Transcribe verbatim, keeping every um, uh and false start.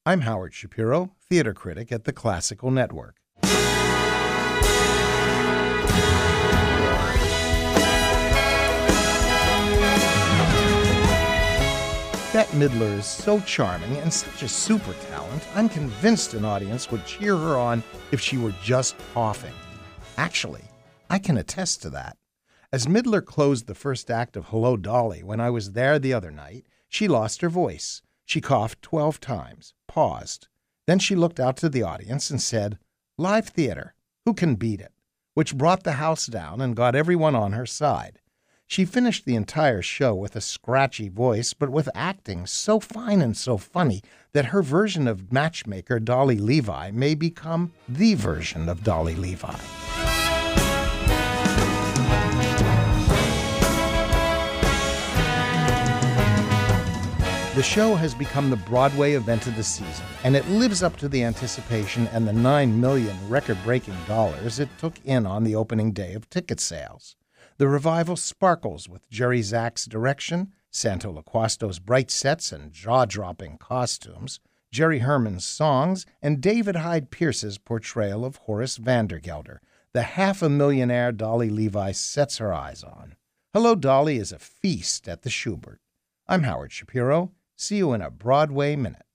I'm Howard Shapiro, theater critic at the Classical Network. Bette Midler is so charming and such a super talent, I'm convinced an audience would cheer her on if she were just coughing. Actually, I can attest to that. As Midler closed the first act of Hello, Dolly when I was there the other night, she lost her voice. She coughed twelve times, paused. Then she looked out to the audience and said, "Live theater, who can beat it?" which brought the house down and got everyone on her side. She finished the entire show with a scratchy voice, but with acting so fine and so funny that her version of matchmaker Dolly Levi may become the version of Dolly Levi. The show has become the Broadway event of the season, and it lives up to the anticipation and the nine million record-breaking dollars it took in on the opening day of ticket sales. The revival sparkles with Jerry Zach's direction, Santo Loquasto's bright sets and jaw-dropping costumes, Jerry Herman's songs, and David Hyde Pierce's portrayal of Horace Vandergelder, the half-a-millionaire Dolly Levi sets her eyes on. Hello, Dolly is a feast at the Shubert. I'm Howard Shapiro. See you in a Broadway Minute.